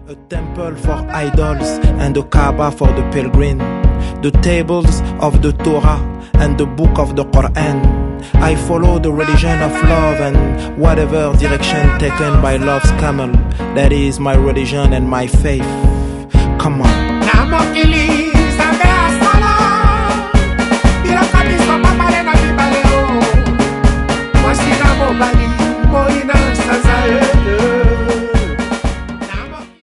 A temple for idols and a Kaaba for the pilgrim. The tables of the Torah and the book of the Quran. I follow the religion of love and whatever direction taken by love's camel. That is my religion and my faith. Come on.